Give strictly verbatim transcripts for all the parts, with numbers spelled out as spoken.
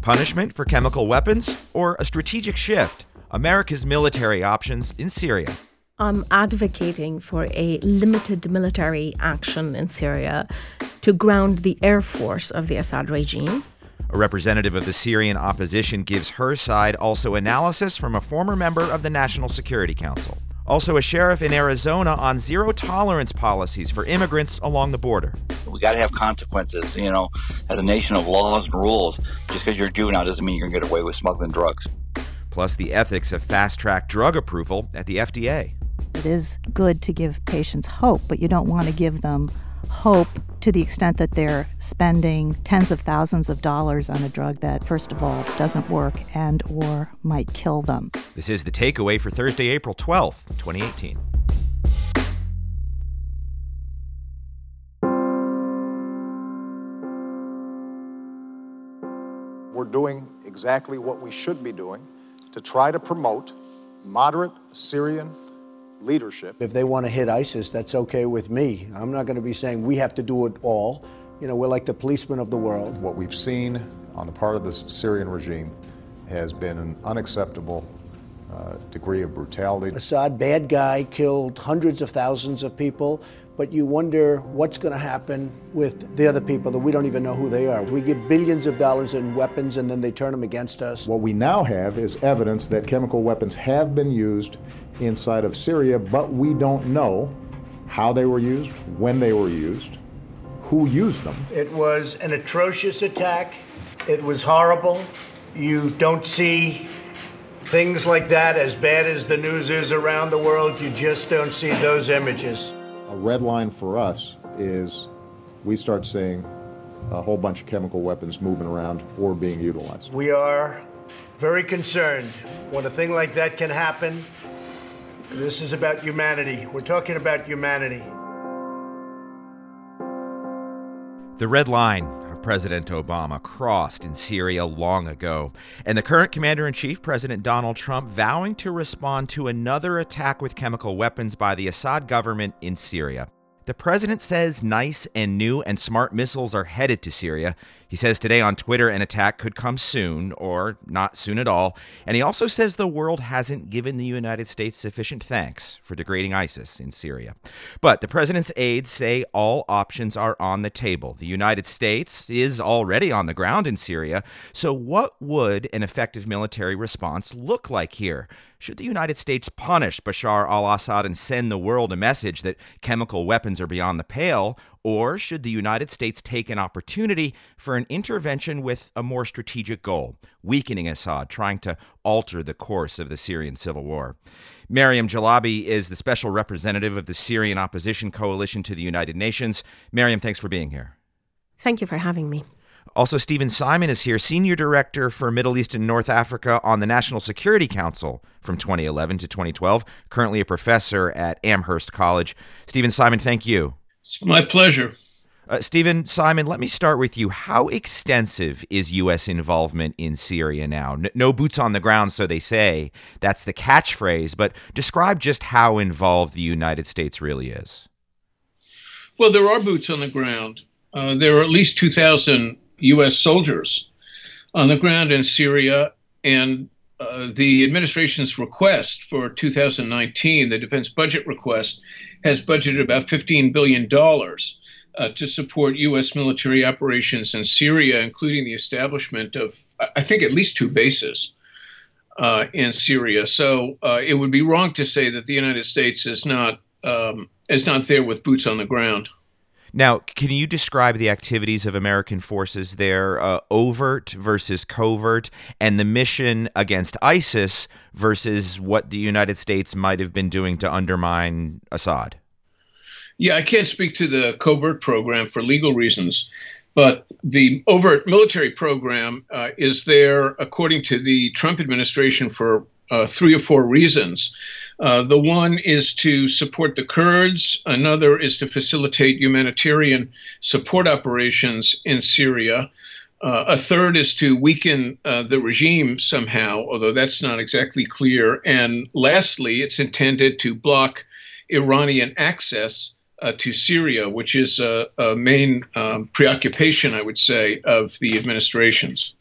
Punishment for chemical weapons or a strategic shift? America's military options in Syria. I'm advocating for a limited military action in Syria to ground the air force of the Assad regime. A representative of the Syrian opposition gives her side, also analysis from a former member of the National Security Council. Also a sheriff in Arizona on zero-tolerance policies for immigrants along the border. We got to have consequences, you know, as a nation of laws and rules. Just because you're a juvenile doesn't mean you're going to get away with smuggling drugs. Plus the ethics of fast-track drug approval at the F D A. It is good to give patients hope, but you don't want to give them hope to the extent that they're spending tens of thousands of dollars on a drug that, first of all, doesn't work and or might kill them. This is The Takeaway for Thursday, April twelfth, twenty eighteen. We're doing exactly what we should be doing to try to promote moderate Syrian leadership. If they want to hit ISIS, that's okay with me. I'm not going to be saying we have to do it all. You know, we're like the policemen of the world. What we've seen on the part of the Syrian regime has been an unacceptable uh, degree of brutality. Assad, bad guy, killed hundreds of thousands of people, but you wonder what's going to happen with the other people that we don't even know who they are. We give billions of dollars in weapons and then they turn them against us. What we now have is evidence that chemical weapons have been used inside of Syria, but we don't know how they were used, when they were used, who used them. It was an atrocious attack. It was horrible. You don't see things like that, as bad as the news is around the world. You just don't see those images. A red line for us is we start seeing a whole bunch of chemical weapons moving around or being utilized. We are very concerned when a thing like that can happen. This is about humanity. We're talking about humanity. The red line of President Obama crossed in Syria long ago, and the current commander-in-chief, President Donald Trump, vowing to respond to another attack with chemical weapons by the Assad government in Syria. The president says nice and new and smart missiles are headed to Syria. He says today on Twitter an attack could come soon, or not soon at all. And he also says the world hasn't given the United States sufficient thanks for degrading ISIS in Syria. But the president's aides say all options are on the table. The United States is already on the ground in Syria. So what would an effective military response look like here? Should the United States punish Bashar al-Assad and send the world a message that chemical weapons are beyond the pale? Or should the United States take an opportunity for an intervention with a more strategic goal, weakening Assad, trying to alter the course of the Syrian civil war? Maryam Jalabi is the special representative of the Syrian Opposition Coalition to the United Nations. Maryam, thanks for being here. Thank you for having me. Also, Stephen Simon is here, Senior Director for Middle East and North Africa on the National Security Council from twenty eleven to twenty twelve, currently a professor at Amherst College. Stephen Simon, thank you. It's my pleasure. Uh, Stephen Simon, let me start with you. How extensive is U S involvement in Syria now? N- no boots on the ground, so they say. That's the catchphrase, but describe just how involved the United States really is. Well, there are boots on the ground. Uh, there are at least two thousand U S soldiers on the ground in Syria, and uh, the administration's request for two thousand nineteen, the defense budget request, has budgeted about fifteen billion dollars uh, to support U S military operations in Syria, including the establishment of, I think, at least two bases uh, in Syria. So uh, it would be wrong to say that the United States is not um, is not there with boots on the ground. Now, can you describe the activities of American forces there, uh, overt versus covert, and the mission against ISIS versus what the United States might have been doing to undermine Assad? Yeah, I can't speak to the covert program for legal reasons, but the overt military program uh, is there, according to the Trump administration, for uh, three or four reasons. Uh, the one is to support the Kurds. Another is to facilitate humanitarian support operations in Syria. Uh, a third is to weaken uh, the regime somehow, although that's not exactly clear. And lastly, it's intended to block Iranian access uh, to Syria, which is a, a main um, preoccupation, I would say, of the administration's.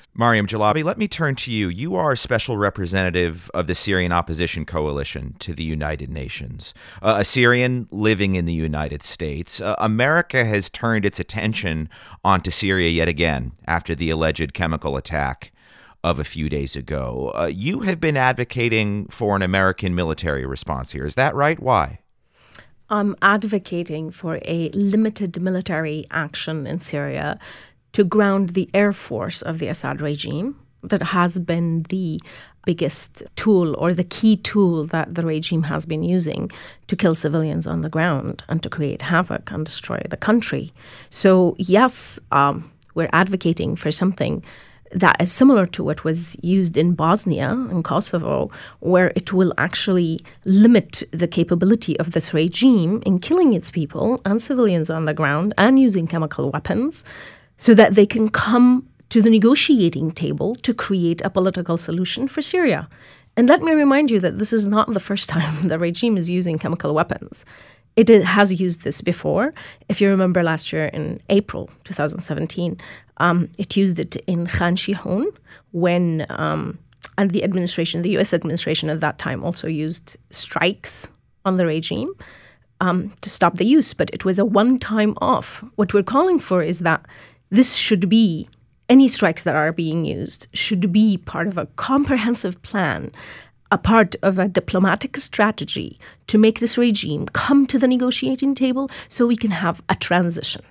Maryam Jalabi, let me turn to you. You are a special representative of the Syrian Opposition Coalition to the United Nations, uh, a Syrian living in the United States. Uh, America has turned its attention onto Syria yet again after the alleged chemical attack of a few days ago. Uh, you have been advocating for an American military response here. Is that right? Why? I'm advocating for a limited military action in Syria to ground the air force of the Assad regime that has been the biggest tool or the key tool that the regime has been using to kill civilians on the ground and to create havoc and destroy the country. So yes, um, we're advocating for something that is similar to what was used in Bosnia and Kosovo, where it will actually limit the capability of this regime in killing its people and civilians on the ground and using chemical weapons, so that they can come to the negotiating table to create a political solution for Syria. And let me remind you that this is not the first time the regime is using chemical weapons. It has used this before. If you remember last year in April twenty seventeen, um, it used it in Khan Shihon when, um, and the administration, the U S administration at that time also used strikes on the regime um, to stop the use. But it was a one-time off. What we're calling for is that this should be, any strikes that are being used should be part of a comprehensive plan, a part of a diplomatic strategy to make this regime come to the negotiating table so we can have a transition.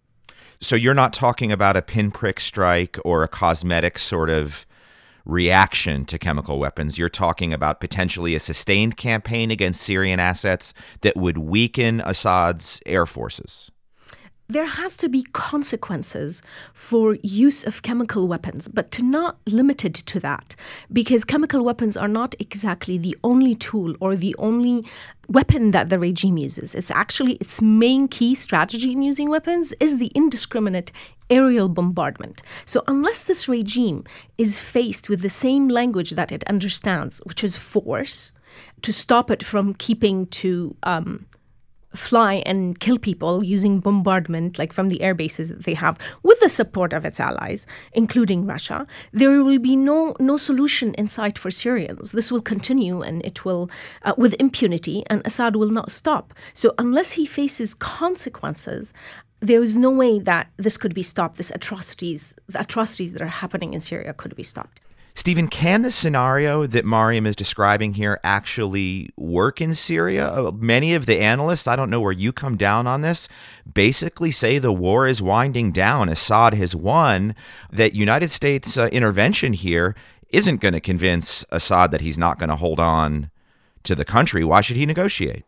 So you're not talking about a pinprick strike or a cosmetic sort of reaction to chemical weapons. You're talking about potentially a sustained campaign against Syrian assets that would weaken Assad's air forces. There has to be consequences for use of chemical weapons, but to not limited to that, because chemical weapons are not exactly the only tool or the only weapon that the regime uses. It's actually its main key strategy in using weapons is the indiscriminate aerial bombardment. So unless this regime is faced with the same language that it understands, which is force, to stop it from keeping to um, fly and kill people using bombardment, like from the air bases that they have, with the support of its allies, including Russia, there will be no no solution in sight for Syrians. This will continue, and it will, uh, with impunity, and Assad will not stop. So unless he faces consequences, there is no way that this could be stopped. This atrocities, the atrocities that are happening in Syria could be stopped. Stephen, can the scenario that Maryam is describing here actually work in Syria? Uh, many of the analysts, I don't know where you come down on this, basically say the war is winding down. Assad has won, that United States uh, intervention here isn't going to convince Assad that he's not going to hold on to the country. Why should he negotiate?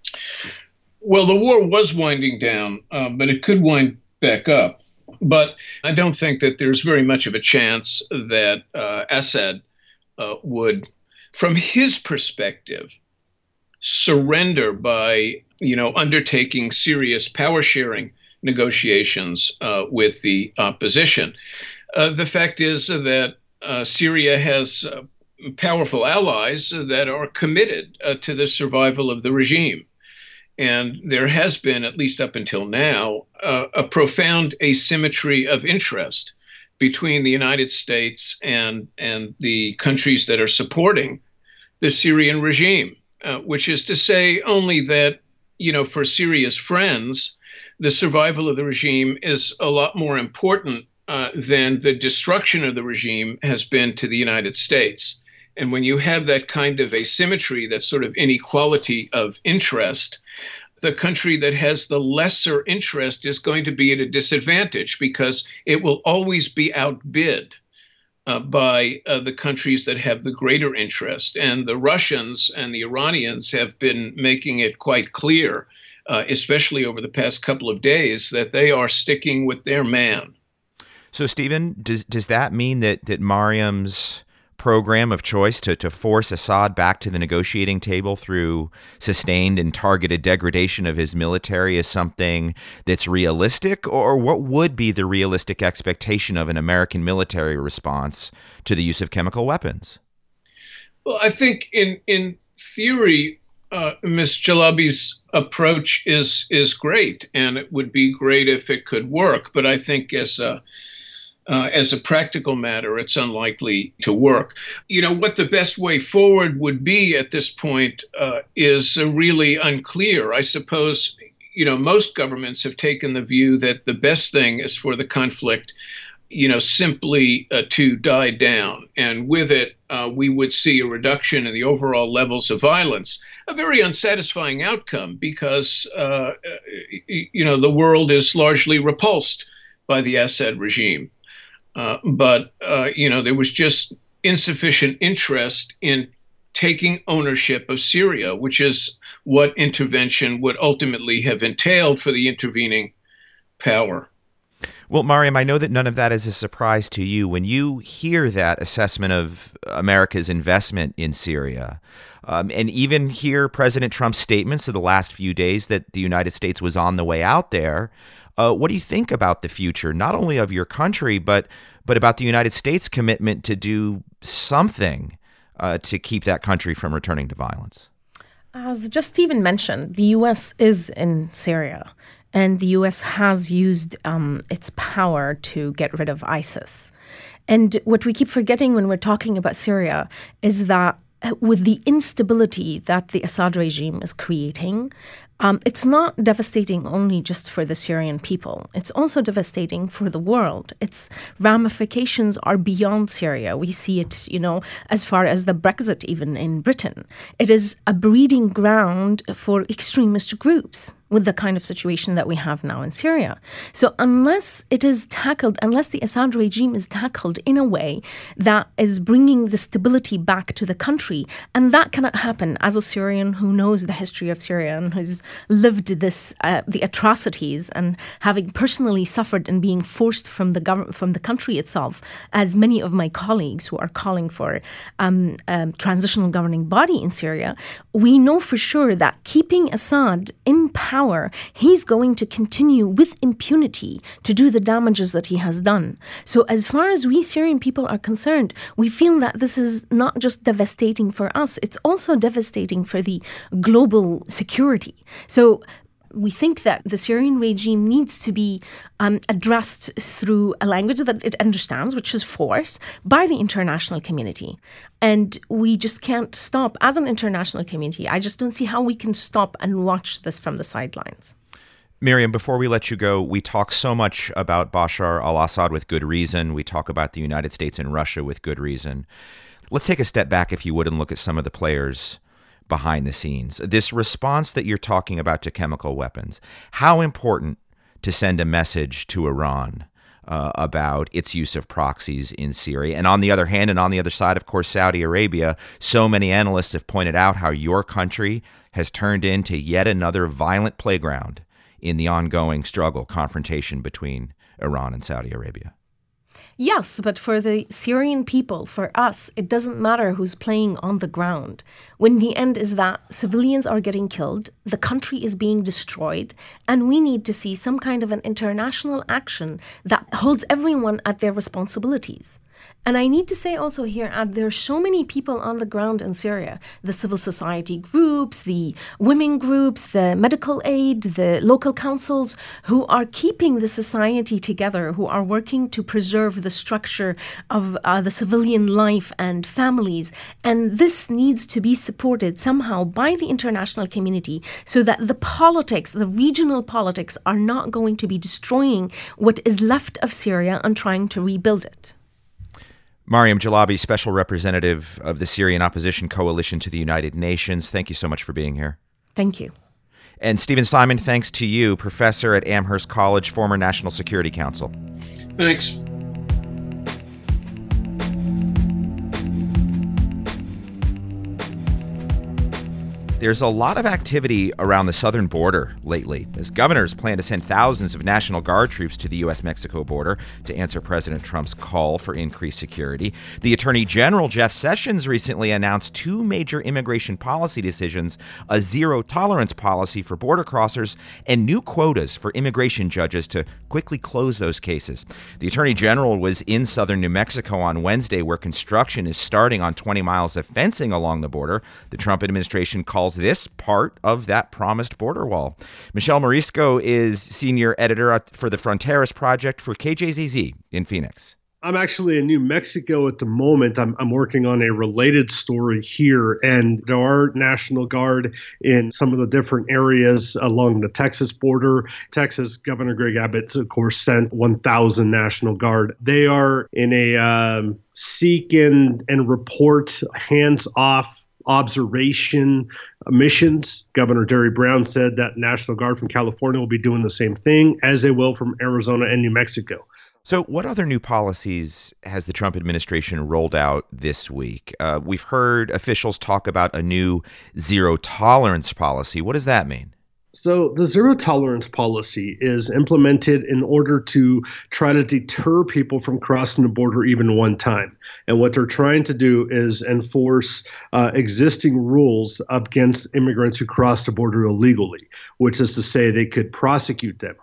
Well, the war was winding down, uh, but it could wind back up. But I don't think that there's very much of a chance that uh, Assad uh, would, from his perspective, surrender by, you know, undertaking serious power sharing negotiations uh, with the opposition. Uh, the fact is that uh, Syria has uh, powerful allies that are committed uh, to the survival of the regime. And there has been, at least up until now, uh, a profound asymmetry of interest between the United States and, and the countries that are supporting the Syrian regime, uh, which is to say only that, you know, for Syria's friends, the survival of the regime is a lot more important uh, than the destruction of the regime has been to the United States. And when you have that kind of asymmetry, that sort of inequality of interest, the country that has the lesser interest is going to be at a disadvantage because it will always be outbid uh, by uh, the countries that have the greater interest. And the Russians and the Iranians have been making it quite clear, uh, especially over the past couple of days, that they are sticking with their man. So, Stephen, does does that mean that that Maryam's program of choice to, to force Assad back to the negotiating table through sustained and targeted degradation of his military is something that's realistic? Or what would be the realistic expectation of an American military response to the use of chemical weapons? Well, I think in in theory, uh, Miz Jalabi's approach is is great, and it would be great if it could work. But I think as a uh, as a practical matter, it's unlikely to work. You know, what the best way forward would be at this point uh, is uh, really unclear. I suppose, you know, most governments have taken the view that the best thing is for the conflict, you know, simply uh, to die down. And with it, uh, we would see a reduction in the overall levels of violence, a very unsatisfying outcome because, uh, you know, the world is largely repulsed by the Assad regime. Uh, but, uh, you know, there was just insufficient interest in taking ownership of Syria, which is what intervention would ultimately have entailed for the intervening power. Well, Mariam, I know that none of that is a surprise to you. When you hear that assessment of America's investment in Syria, um, and even hear President Trump's statements of the last few days that the United States was on the way out there, uh, what do you think about the future, not only of your country, but but about the United States' commitment to do something uh, to keep that country from returning to violence? As just Stephen mentioned, the U S is in Syria. And the U S has used um, its power to get rid of ISIS. And what we keep forgetting when we're talking about Syria is that with the instability that the Assad regime is creating, um, it's not devastating only just for the Syrian people. It's also devastating for the world. Its ramifications are beyond Syria. We see it, you know, as far as the Brexit even in Britain. It is a breeding ground for extremist groups with the kind of situation that we have now in Syria. So unless it is tackled, unless the Assad regime is tackled in a way that is bringing the stability back to the country, and that cannot happen as a Syrian who knows the history of Syria and who's lived this, uh, the atrocities and having personally suffered and being forced from the government, from the country itself, as many of my colleagues who are calling for um, um, transitional governing body in Syria, we know for sure that keeping Assad in power, he's going to continue with impunity to do the damages that he has done. So as far as we Syrian people are concerned, we feel that this is not just devastating for us, it's also devastating for the global security. So we think that the Syrian regime needs to be um, addressed through a language that it understands, which is force, by the international community. And we just can't stop as an international community. I just don't see how we can stop and watch this from the sidelines. Miriam, before we let you go, we talk so much about Bashar al-Assad with good reason. We talk about the United States and Russia with good reason. Let's take a step back, if you would, and look at some of the players behind the scenes. This response that you're talking about to chemical weapons, how important to send a message to Iran uh, about its use of proxies in Syria? And on the other hand, and on the other side, of course, Saudi Arabia, so many analysts have pointed out how your country has turned into yet another violent playground in the ongoing struggle, confrontation between Iran and Saudi Arabia. Yes, but for the Syrian people, for us, it doesn't matter who's playing on the ground. When the end is that civilians are getting killed, the country is being destroyed, and we need to see some kind of an international action that holds everyone at their responsibilities. And I need to say also here, Ad, there are so many people on the ground in Syria, the civil society groups, the women groups, the medical aid, the local councils, who are keeping the society together, who are working to preserve the structure of uh, the civilian life and families. And this needs to be supported somehow by the international community so that the politics, the regional politics, are not going to be destroying what is left of Syria and trying to rebuild it. Mariam Jalabi, Special Representative of the Syrian Opposition Coalition to the United Nations, thank you so much for being here. Thank you. And Stephen Simon, thanks to you, professor at Amherst College, former National Security Council. Thanks. There's a lot of activity around the southern border lately, as governors plan to send thousands of National Guard troops to the U S Mexico border to answer President Trump's call for increased security. The Attorney General, Jeff Sessions, recently announced two major immigration policy decisions, a zero-tolerance policy for border crossers and new quotas for immigration judges to quickly close those cases. The Attorney General was in southern New Mexico on Wednesday, where construction is starting on twenty miles of fencing along the border. The Trump administration calls calls this part of that promised border wall. Michelle Morisco is senior editor for the Fronteras Project for K J Z Z in Phoenix. I'm actually in New Mexico at the moment. I'm, I'm working on a related story here, and there are National Guard in some of the different areas along the Texas border. Texas Governor Greg Abbott, of course, sent one thousand National Guard. They are in a um, seek and, and report hands-off observation missions. Governor Derry Brown said that National Guard from California will be doing the same thing, as they will from Arizona and New Mexico. So what other new policies has the Trump administration rolled out this week? Uh, we've heard officials talk about a new zero tolerance policy. What does that mean? So the zero tolerance policy is implemented in order to try to deter people from crossing the border even one time. And what they're trying to do is enforce uh, existing rules against immigrants who cross the border illegally, which is to say they could prosecute them.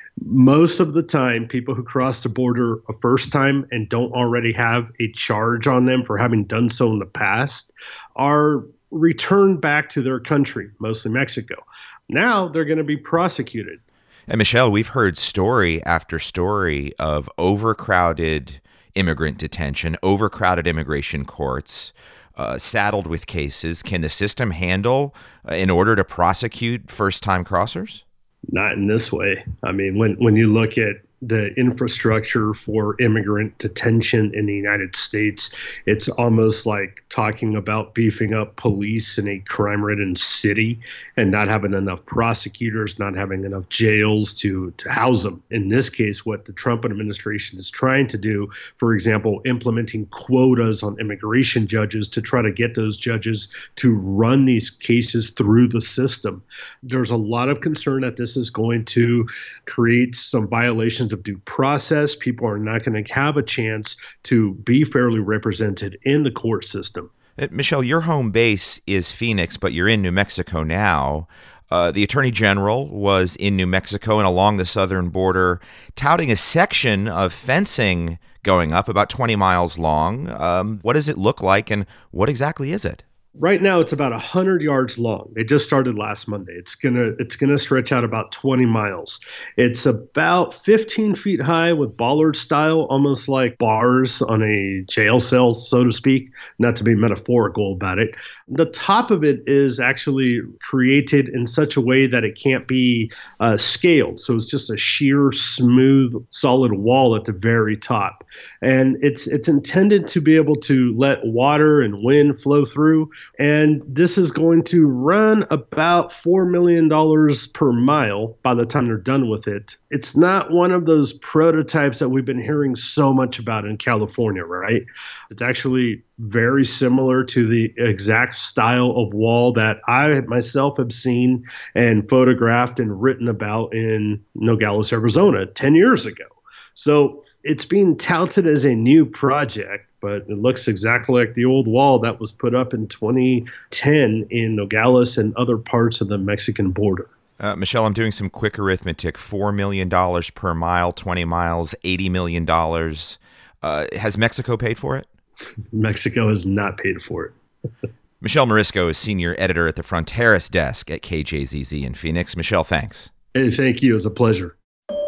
Most of the time, people who cross the border a first time and don't already have a charge on them for having done so in the past are returned back to their country, mostly Mexico. Now they're going to be prosecuted. And Michelle, we've heard story after story of overcrowded immigrant detention, overcrowded immigration courts, uh, saddled with cases. Can the system handle uh, in order to prosecute first-time crossers? Not in this way. I mean, when, when you look at the infrastructure for immigrant detention in the United States, it's almost like talking about beefing up police in a crime-ridden city and not having enough prosecutors, not having enough jails to, to house them. In this case, what the Trump administration is trying to do, for example, implementing quotas on immigration judges to try to get those judges to run these cases through the system. There's a lot of concern that this is going to create some violations of due process. People are not going to have a chance to be fairly represented in the court system. Uh, Michelle, your home base is Phoenix, but you're in New Mexico now. Uh, the Attorney General was in New Mexico and along the southern border, touting a section of fencing going up about twenty miles long. Um, what does it look like, and what exactly is it? Right now, it's about one hundred yards long. It just started last Monday. It's gonna it's gonna stretch out about twenty miles. It's about fifteen feet high with bollard style, almost like bars on a jail cell, so to speak, not to be metaphorical about it. The top of it is actually created in such a way that it can't be uh, scaled. So it's just a sheer, smooth, solid wall at the very top. And it's it's intended to be able to let water and wind flow through. And this is going to run about four million dollars per mile by the time they're done with it. It's not one of those prototypes that we've been hearing so much about in California, right? It's actually very similar to the exact style of wall that I myself have seen and photographed and written about in Nogales, Arizona ten years ago. So it's being touted as a new project, but it looks exactly like the old wall that was put up in twenty ten in Nogales and other parts of the Mexican border. Uh, Michelle, I'm doing some quick arithmetic. four million dollars per mile, twenty miles, eighty million dollars. Uh, has Mexico paid for it? Mexico has not paid for it. Michelle Morisco is senior editor at the Fronteras desk at K J Z Z in Phoenix. Michelle, thanks. Hey, thank you. It was a pleasure.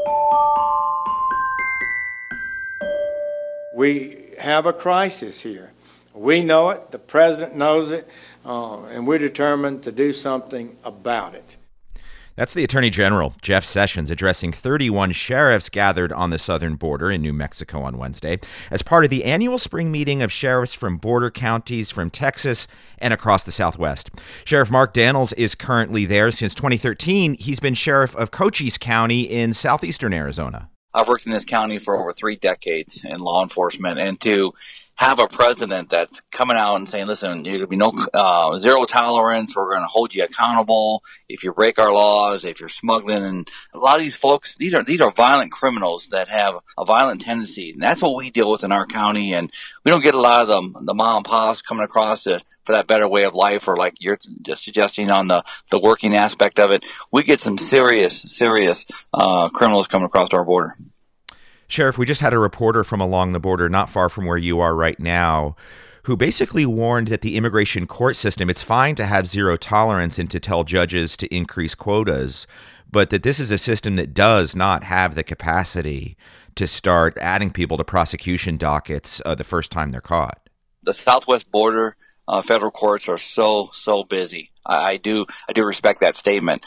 We have a crisis here. We know it, the president knows it, uh, and we're determined to do something about it. That's the Attorney General, Jeff Sessions, addressing thirty-one sheriffs gathered on the southern border in New Mexico on Wednesday as part of the annual spring meeting of sheriffs from border counties from Texas and across the Southwest. Sheriff Mark Daniels is currently there. Since twenty thirteen, he's been sheriff of Cochise County in southeastern Arizona. I've worked in this county for over three decades in law enforcement, and to have a president that's coming out and saying, listen, there's going to be no uh, zero tolerance. We're going to hold you accountable if you break our laws, if you're smuggling. And a lot of these folks, these are these are violent criminals that have a violent tendency. And that's what we deal with in our county. And we don't get a lot of them, the mom and pops coming across to, for that better way of life, or like you're just suggesting on the, the working aspect of it. We get some serious, serious uh, criminals coming across our border. Sheriff, we just had a reporter from along the border, not far from where you are right now, who basically warned that the immigration court system, it's fine to have zero tolerance and to tell judges to increase quotas, but that this is a system that does not have the capacity to start adding people to prosecution dockets uh, the first time they're caught. The southwest border uh, federal courts are so, so busy. I, I do I do respect that statement.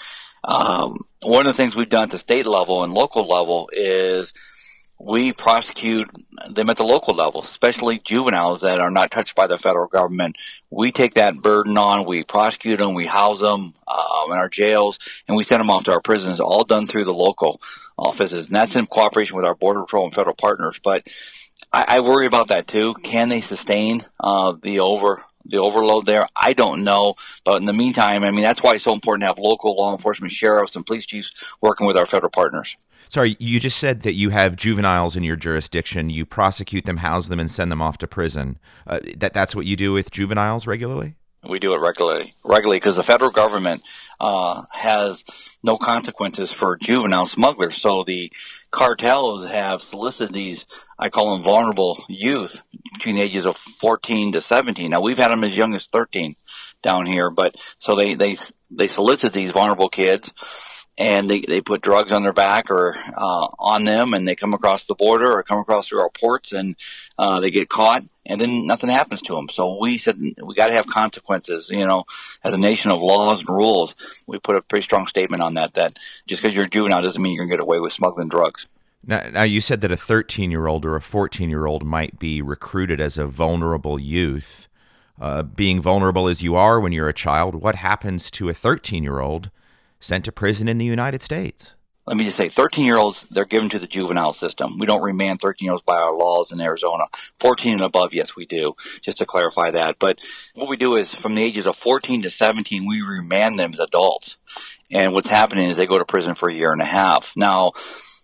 Um, one of the things we've done at the state level and local level is we prosecute them at the local level, especially juveniles that are not touched by the federal government. We take that burden on. We prosecute them. We house them um, in our jails, and we send them off to our prisons, all done through the local offices. And that's in cooperation with our Border Patrol and federal partners. But I, I worry about that, too. Can they sustain uh, the over the overload there? I don't know. But in the meantime, I mean, that's why it's so important to have local law enforcement, sheriffs, and police chiefs working with our federal partners. Sorry, you just said that you have juveniles in your jurisdiction. You prosecute them, house them, and send them off to prison. Uh, that that's what you do with juveniles regularly? We do it regularly, regularly because the federal government uh, has no consequences for juvenile smugglers. So the cartels have solicited these, I call them vulnerable youth, between the ages of fourteen to seventeen. Now, we've had them as young as thirteen down here, but so they they they solicit these vulnerable kids. And they, they put drugs on their back or uh, on them, and they come across the border or come across through our ports, and uh, they get caught, and then nothing happens to them. So we said we got to have consequences. You know, as a nation of laws and rules, we put a pretty strong statement on that, that just because you're a juvenile doesn't mean you're going to get away with smuggling drugs. Now, now, you said that a thirteen-year-old or a fourteen-year-old might be recruited as a vulnerable youth. Uh, being vulnerable as you are when you're a child, what happens to a thirteen-year-old sent to prison in the United States? Let me just say, thirteen-year-olds, they're given to the juvenile system. We don't remand thirteen-year-olds by our laws in Arizona. fourteen and above, yes, we do, just to clarify that. But what we do is from the ages of fourteen to seventeen, we remand them as adults. And what's happening is they go to prison for a year and a half. Now,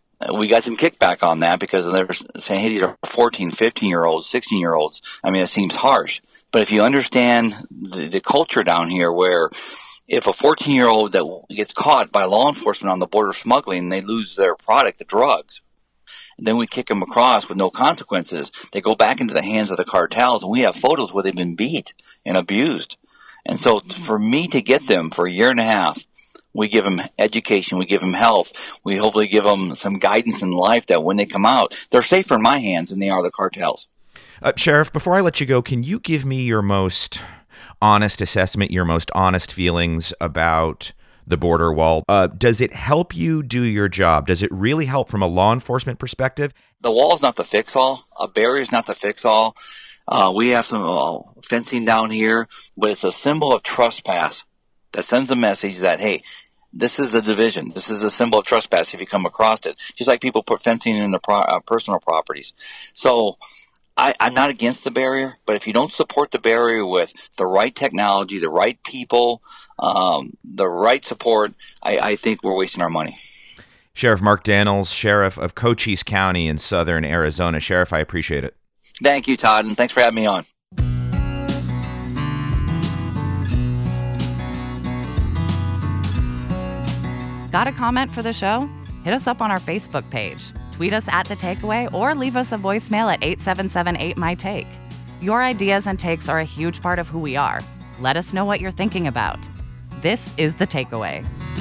we got some kickback on that because they're saying, hey, these are fourteen, fifteen-year-olds, sixteen-year-olds. I mean, it seems harsh. But if you understand the, the culture down here where if a fourteen-year-old that gets caught by law enforcement on the border smuggling, they lose their product, the drugs, and then we kick them across with no consequences, they go back into the hands of the cartels, and we have photos where they've been beat and abused. And so for me to get them for a year and a half, we give them education, we give them health, we hopefully give them some guidance in life that when they come out, they're safer in my hands than they are the cartels. Uh, Sheriff, before I let you go, can you give me your most honest assessment, your most honest feelings about the border wall? Uh, does it help you do your job? Does it really help from a law enforcement perspective? The wall is not the fix-all. A barrier is not the fix-all. Uh, we have some uh, fencing down here, but it's a symbol of trespass that sends a message that, hey, this is the division. This is a symbol of trespass if you come across it. Just like people put fencing in their pro- uh, personal properties. So I, I'm not against the barrier, but if you don't support the barrier with the right technology, the right people, um, the right support, I, I think we're wasting our money. Sheriff Mark Daniels, Sheriff of Cochise County in southern Arizona. Sheriff, I appreciate it. Thank you, Todd, and thanks for having me on. Got a comment for the show? Hit us up on our Facebook page. Tweet us at The Takeaway or leave us a voicemail at eight seven seven eight, M Y, TAKE. Your ideas and takes are a huge part of who we are. Let us know what you're thinking about. This is The Takeaway.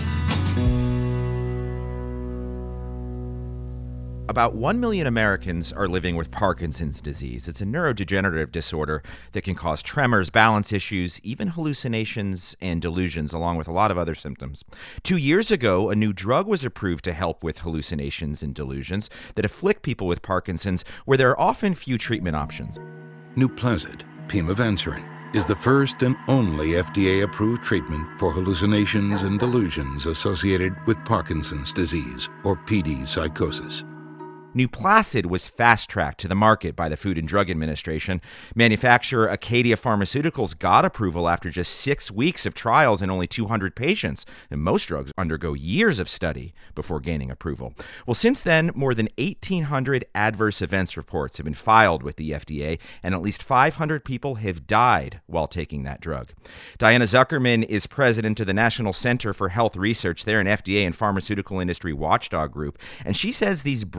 About one million Americans are living with Parkinson's disease. It's a neurodegenerative disorder that can cause tremors, balance issues, even hallucinations and delusions, along with a lot of other symptoms. Two years ago, a new drug was approved to help with hallucinations and delusions that afflict people with Parkinson's, where there are often few treatment options. Nuplazid, pimavanserin, is the first and only F D A-approved treatment for hallucinations and delusions associated with Parkinson's disease, or P D psychosis. Nuplazid was fast-tracked to the market by the Food and Drug Administration. Manufacturer Acadia Pharmaceuticals got approval after just six weeks of trials in only two hundred patients, and most drugs undergo years of study before gaining approval. Well, since then, more than eighteen hundred adverse events reports have been filed with the F D A, and at least five hundred people have died while taking that drug. Diana Zuckerman is president of the National Center for Health Research. They're an F D A and pharmaceutical industry watchdog group, and she says these breakthrough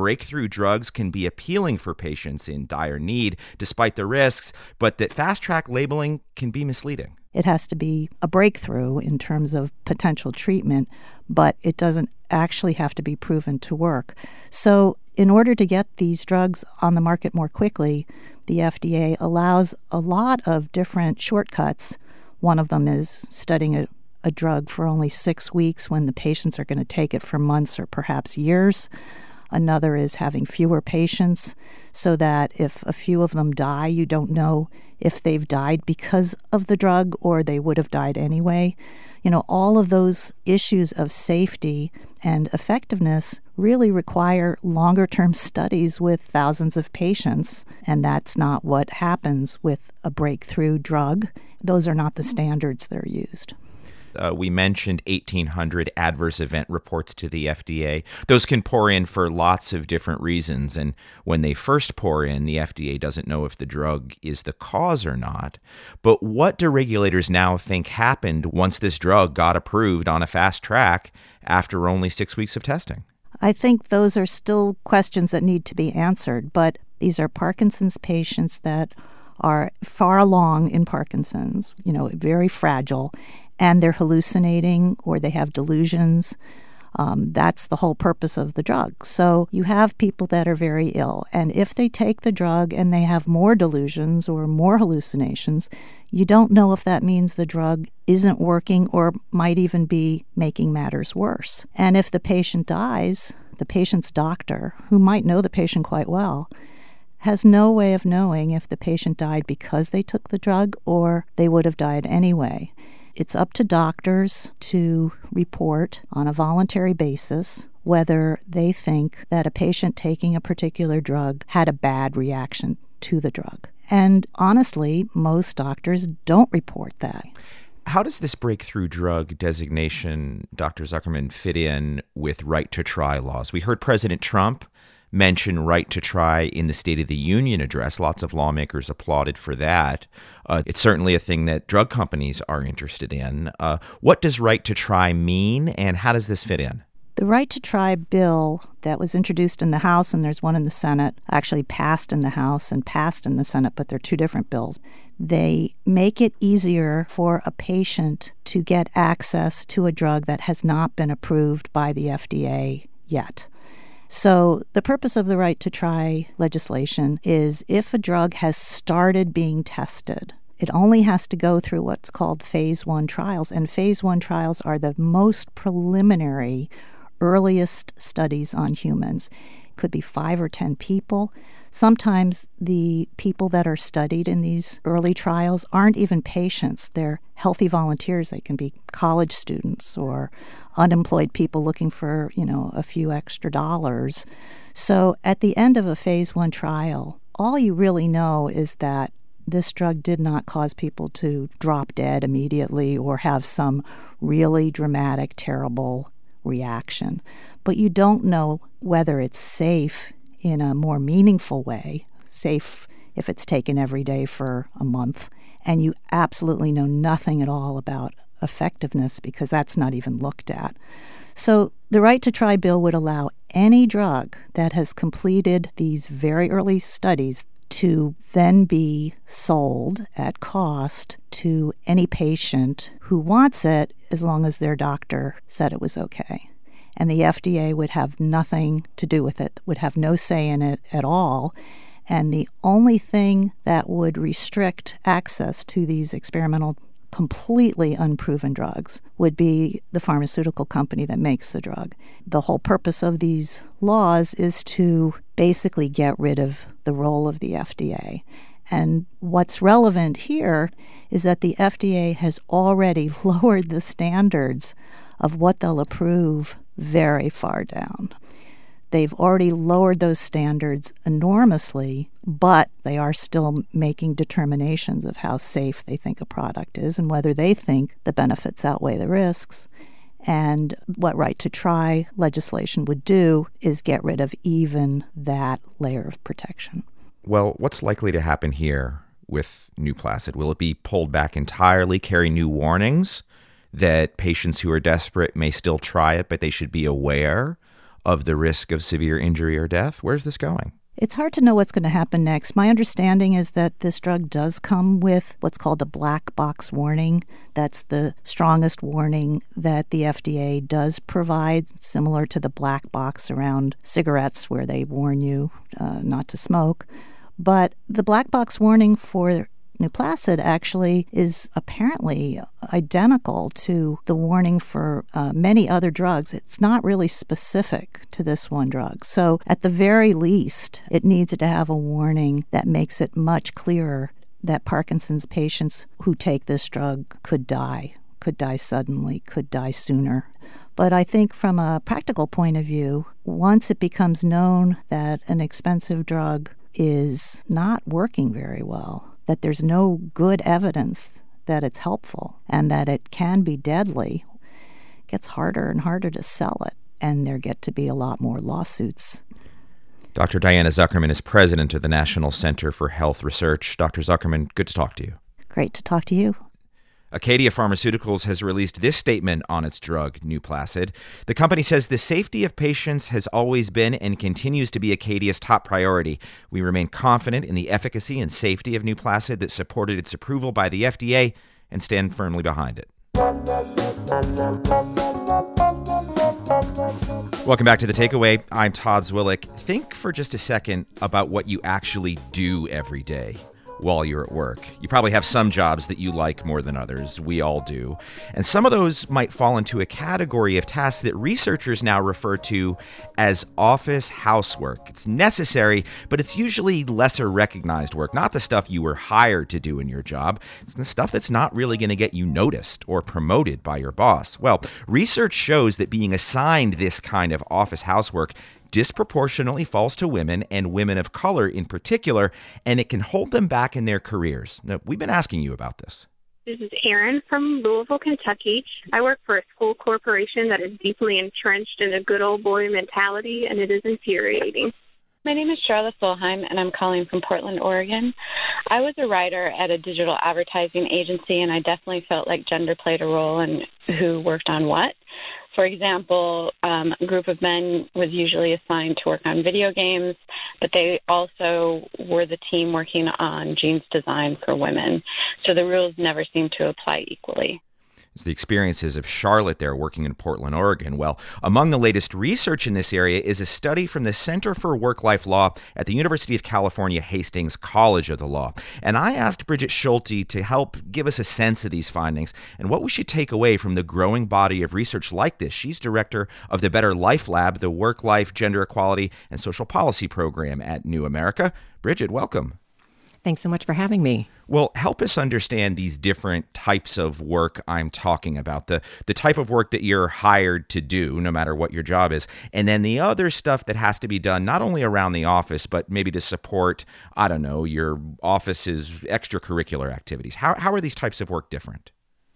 breakthrough drugs can be appealing for patients in dire need despite the risks, but that fast-track labeling can be misleading. It has to be a breakthrough in terms of potential treatment, but it doesn't actually have to be proven to work. So in order to get these drugs on the market more quickly, the F D A allows a lot of different shortcuts. One of them is studying a, a drug for only six weeks when the patients are going to take it for months or perhaps years. Another is having fewer patients so that if a few of them die, you don't know if they've died because of the drug or they would have died anyway. You know, all of those issues of safety and effectiveness really require longer-term studies with thousands of patients, and that's not what happens with a breakthrough drug. Those are not the standards that are used. Uh, we mentioned eighteen hundred adverse event reports to the F D A. Those can pour in for lots of different reasons, and when they first pour in, the F D A doesn't know if the drug is the cause or not. But what do regulators now think happened once this drug got approved on a fast track after only six weeks of testing? I think those are still questions that need to be answered, but these are Parkinson's patients that are far along in Parkinson's, you know, very fragile, and they're hallucinating or they have delusions. Um, that's the whole purpose of the drug. So you have people that are very ill, and if they take the drug and they have more delusions or more hallucinations, you don't know if that means the drug isn't working or might even be making matters worse. And if the patient dies, the patient's doctor, who might know the patient quite well, has no way of knowing if the patient died because they took the drug or they would have died anyway. It's up to doctors to report on a voluntary basis whether they think that a patient taking a particular drug had a bad reaction to the drug. And honestly, most doctors don't report that. How does this breakthrough drug designation, Doctor Zuckerman, fit in with right to try laws? We heard President Trump mention right to try in the State of the Union address. Lots of lawmakers applauded for that. Uh, it's certainly a thing that drug companies are interested in. Uh, what does right to try mean, and how does this fit in? The right to try bill that was introduced in the House, and there's one in the Senate, actually passed in the House and passed in the Senate, but they're two different bills. They make it easier for a patient to get access to a drug that has not been approved by the F D A yet. So the purpose of the right to try legislation is if a drug has started being tested, it only has to go through what's called phase one trials. And phase one trials are the most preliminary, earliest studies on humans. It could be five or ten people. Sometimes the people that are studied in these early trials aren't even patients. They're healthy volunteers. They can be college students or unemployed people looking for, you know, a few extra dollars. So at the end of a phase one trial, all you really know is that this drug did not cause people to drop dead immediately or have some really dramatic, terrible reaction. But you don't know whether it's safe in a more meaningful way, safe if it's taken every day for a month, and you absolutely know nothing at all about effectiveness because that's not even looked at. So the right to try bill would allow any drug that has completed these very early studies to then be sold at cost to any patient who wants it as long as their doctor said it was okay. And the F D A would have nothing to do with it, would have no say in it at all. And the only thing that would restrict access to these experimental, completely unproven drugs would be the pharmaceutical company that makes the drug. The whole purpose of these laws is to basically get rid of the role of the F D A. And what's relevant here is that the F D A has already lowered the standards of what they'll approve very far down. They've already lowered those standards enormously, but they are still making determinations of how safe they think a product is and whether they think the benefits outweigh the risks. And what right to try legislation would do is get rid of even that layer of protection. Well, what's likely to happen here with Nuplazid? Will it be pulled back entirely, carry new warnings that patients who are desperate may still try it, but they should be aware of the risk of severe injury or death? Where's this going? It's hard to know what's going to happen next. My understanding is that this drug does come with what's called a black box warning. That's the strongest warning that the F D A does provide, similar to the black box around cigarettes where they warn you uh, not to smoke. But the black box warning for Nuplacid actually is apparently identical to the warning for uh, many other drugs. It's not really specific to this one drug. So at the very least, it needs to have a warning that makes it much clearer that Parkinson's patients who take this drug could die, could die suddenly, could die sooner. But I think from a practical point of view, once it becomes known that an expensive drug is not working very well, that there's no good evidence that it's helpful and that it can be deadly, it gets harder and harder to sell it, and there get to be a lot more lawsuits. Doctor Diana Zuckerman is president of the National Center for Health Research. Doctor Zuckerman, good to talk to you. Great to talk to you. Acadia Pharmaceuticals has released this statement on its drug, Nuplacid. The company says the safety of patients has always been and continues to be Acadia's top priority. We remain confident in the efficacy and safety of Nuplacid that supported its approval by the F D A and stand firmly behind it. Welcome back to The Takeaway. I'm Todd Zwillich. Think for just a second about what you actually do every day while you're at work. You probably have some jobs that you like more than others. We all do. And some of those might fall into a category of tasks that researchers now refer to as office housework. It's necessary, but it's usually lesser recognized work, not the stuff you were hired to do in your job. It's the stuff that's not really going to get you noticed or promoted by your boss. Well, research shows that being assigned this kind of office housework disproportionately falls to women, and women of color in particular, and it can hold them back in their careers. Now, we've been asking you about this. This is Erin from Louisville, Kentucky. I work for a school corporation that is deeply entrenched in a good old boy mentality, and it is infuriating. My name is Charlotte Solheim, and I'm calling from Portland, Oregon. I was a writer at a digital advertising agency, and I definitely felt like gender played a role in who worked on what. For example, um, a group of men was usually assigned to work on video games, but they also were the team working on jeans design for women. So the rules never seemed to apply equally. It's the experiences of Charlotte there working in Portland, Oregon. Well, among the latest research in this area is a study from the Center for Work-Life Law at the University of California Hastings College of the Law. And I asked Bridget Schulte to help give us a sense of these findings and what we should take away from the growing body of research like this. She's director of the Better Life Lab, the Work-Life, Gender Equality, and Social Policy program at New America. Bridget, welcome. Thanks so much for having me. Well, help us understand these different types of work I'm talking about. The the type of work that you're hired to do, no matter what your job is, and then the other stuff that has to be done not only around the office, but maybe to support, I don't know, your office's extracurricular activities. How how are these types of work different?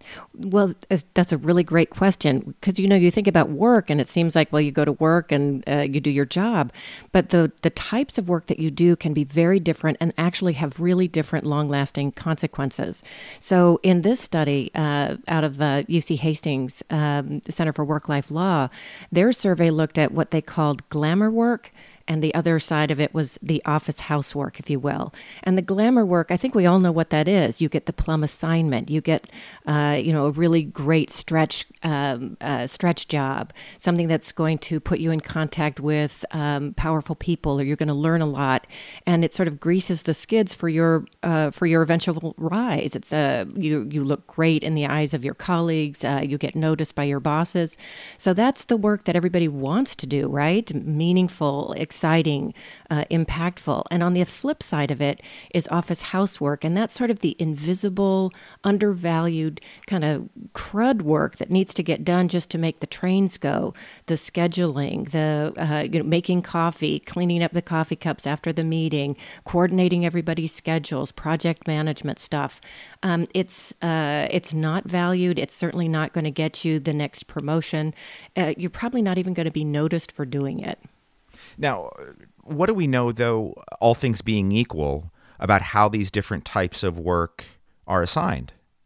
Well, that's a really great question because, you know, you think about work and it seems like, well, you go to work and uh, you do your job. But the, the types of work that you do can be very different and actually have really different long-lasting consequences. So in this study uh, out of the U C Hastings um, Center for Work-Life Law, their survey looked at what they called glamour work, and the other side of it was the office housework, if you will. And the glamour work, I think we all know what that is. You get the plum assignment. You get, uh, you know, a really great stretch um, uh, stretch job, something that's going to put you in contact with um, powerful people, or you're going to learn a lot. And it sort of greases the skids for your uh, for your eventual rise. It's uh, you you look great in the eyes of your colleagues. Uh, you get noticed by your bosses. So that's the work that everybody wants to do, right? Meaningful, exciting, uh, impactful. And on the flip side of it is office housework. And that's sort of the invisible, undervalued kind of crud work that needs to get done just to make the trains go. The scheduling, the uh, you know, making coffee, cleaning up the coffee cups after the meeting, coordinating everybody's schedules, project management stuff. Um, it's uh, it's not valued. It's certainly not going to get you the next promotion. Uh, you're probably not even going to be noticed for doing it. Now, what do we know, though, all things being equal, about how these different types of work are assigned?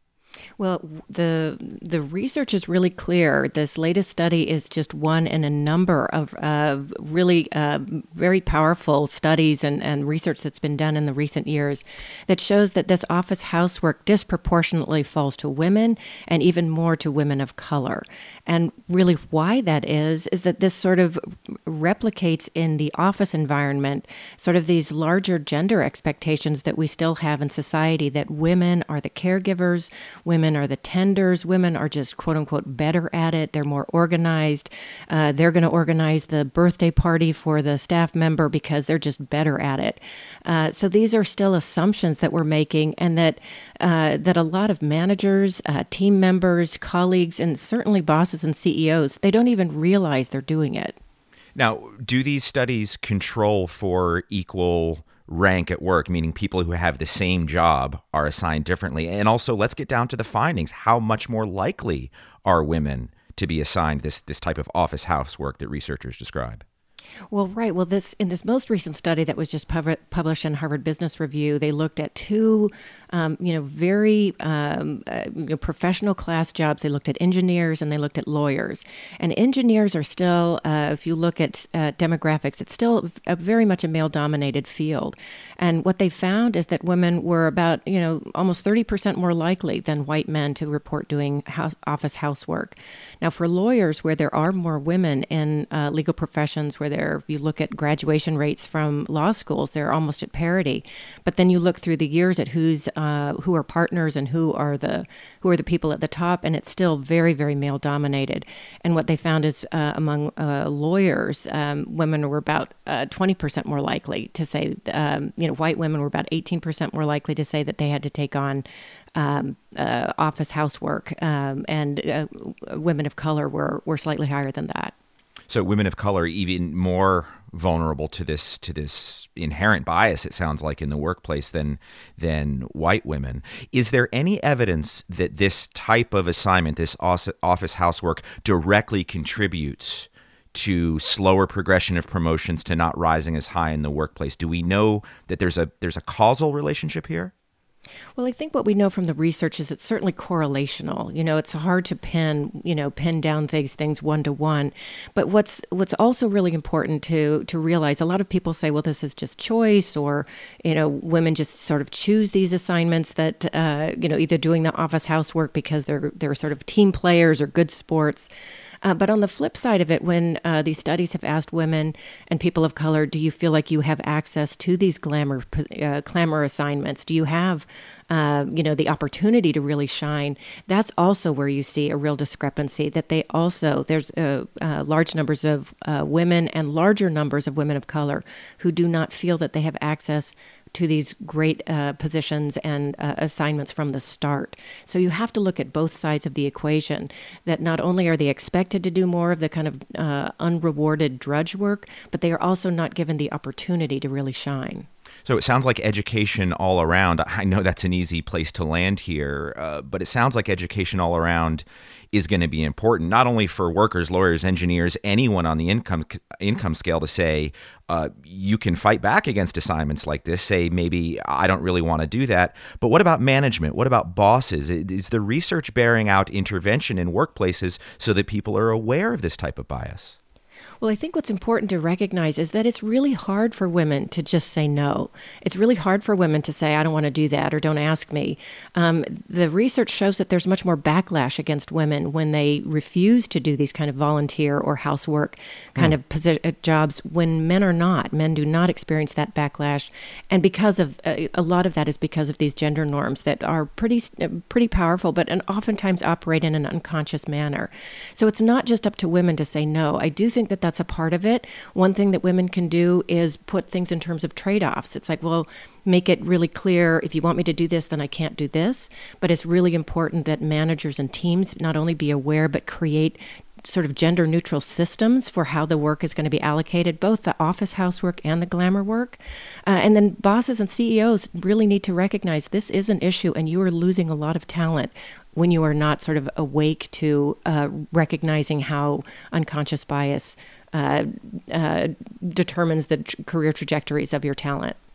Well, the the research is really clear. This latest study is just one in a number of uh, really uh, very powerful studies and, and research that's been done in the recent years that shows that this office housework disproportionately falls to women and even more to women of color. And really why that is, is that this sort of replicates in the office environment sort of these larger gender expectations that we still have in society, that women are the caregivers, women are the tenders, women are just quote unquote better at it, they're more organized, uh, they're going to organize the birthday party for the staff member because they're just better at it. Uh, so these are still assumptions that we're making, and that uh, that a lot of managers, uh, team members, colleagues, and certainly bosses and C E Os, they don't even realize they're doing it. Now, do these studies control for equal rank at work, meaning people who have the same job are assigned differently? And also, let's get down to the findings. How much more likely are women to be assigned this this type of office housework that researchers describe? Well, right. Well, this in this most recent study that was just pub- published in Harvard Business Review, they looked at two, um, you know, very um, uh, you know, professional class jobs. They looked at engineers and they looked at lawyers. And engineers are still, uh, if you look at uh, demographics, it's still a very much a male-dominated field. And what they found is that women were about, you know, almost thirty percent more likely than white men to report doing house, office housework. Now, for lawyers, where there are more women in uh, legal professions, where there, if you look at graduation rates from law schools, they're almost at parity. But then you look through the years at who's uh, who are partners and who are the who are the people at the top, and it's still very, very male dominated. And what they found is uh, among uh, lawyers, um, women were about uh, twenty percent more likely to say, um, you know, white women were about eighteen percent more likely to say that they had to take on Um, uh, office housework, um, and uh, women of color were, were slightly higher than that. So women of color even more vulnerable to this to this inherent bias, it sounds like, in the workplace than than white women. Is there any evidence that this type of assignment, this office housework, directly contributes to slower progression of promotions, to not rising as high in the workplace? Do we know that there's a there's a causal relationship here? Well, I think what we know from the research is it's certainly correlational. You know, it's hard to pin, you know, pin down these things one to one. But what's what's also really important to to realize, a lot of people say, well, this is just choice, or, you know, women just sort of choose these assignments that, uh, you know, either doing the office housework because they're they're sort of team players or good sports. Uh, but on the flip side of it, when uh, these studies have asked women and people of color, do you feel like you have access to these glamour, uh, glamour assignments? Do you have, uh, you know, the opportunity to really shine? That's also where you see a real discrepancy, that they also, there's uh, uh, large numbers of uh, women and larger numbers of women of color who do not feel that they have access to these great uh, positions and uh, assignments from the start. So you have to look at both sides of the equation, that not only are they expected to do more of the kind of uh, unrewarded drudge work, but they are also not given the opportunity to really shine. So it sounds like education all around. I know that's an easy place to land here, uh, but it sounds like education all around is going to be important, not only for workers, lawyers, engineers, anyone on the income income scale, to say, uh, you can fight back against assignments like this, say, maybe I don't really want to do that. But what about management? What about bosses? Is the research bearing out intervention in workplaces so that people are aware of this type of bias? Well, I think what's important to recognize is that it's really hard for women to just say no. It's really hard for women to say, I don't want to do that, or don't ask me. Um, the research shows that there's much more backlash against women when they refuse to do these kind of volunteer or housework kind mm. of posi- jobs, when men are not. Men do not experience that backlash. And because of, uh, a lot of that is because of these gender norms that are pretty, uh, pretty powerful, but and oftentimes operate in an unconscious manner. So it's not just up to women to say no. I do think that that's a part of it. One thing that women can do is put things in terms of trade-offs. It's like, well, make it really clear, if you want me to do this, then I can't do this. But it's really important that managers and teams not only be aware, but create sort of gender neutral systems for how the work is going to be allocated, both the office housework and the glamour work. Uh, and then bosses and C E Os really need to recognize this is an issue, and you are losing a lot of talent when you are not sort of awake to uh, recognizing how unconscious bias uh, uh, determines the tr- career trajectories of your talent.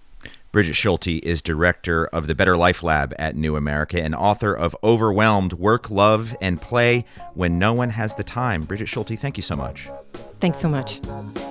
Bridget Schulte is director of the Better Life Lab at New America and author of Overwhelmed: Work, Love, and Play When No One Has the Time. Bridget Schulte, thank you so much. Thanks so much.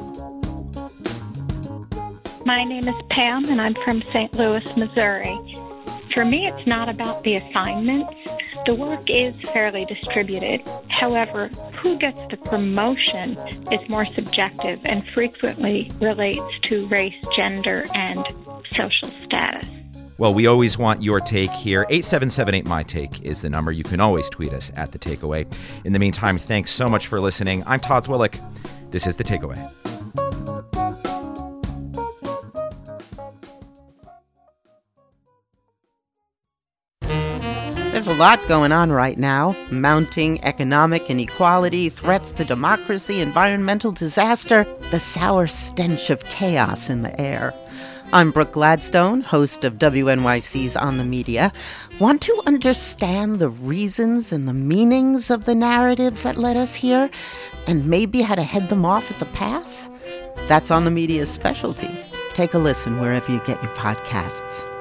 My name is Pam, and I'm from Saint Louis, Missouri. For me, it's not about the assignments. The work is fairly distributed. However, who gets the promotion is more subjective and frequently relates to race, gender, and social status. Well, we always want your take here. eight seven seven eight, my take is the number. You can always tweet us at The Takeaway. In the meantime, thanks so much for listening. I'm Todd Zwillich. This is The Takeaway. There's a lot going on right now. Mounting economic inequality, threats to democracy, environmental disaster, the sour stench of chaos in the air. I'm Brooke Gladstone, host of W N Y C's On the Media. Want to understand the reasons and the meanings of the narratives that led us here, and maybe how to head them off at the pass? That's On the Media's specialty. Take a listen wherever you get your podcasts.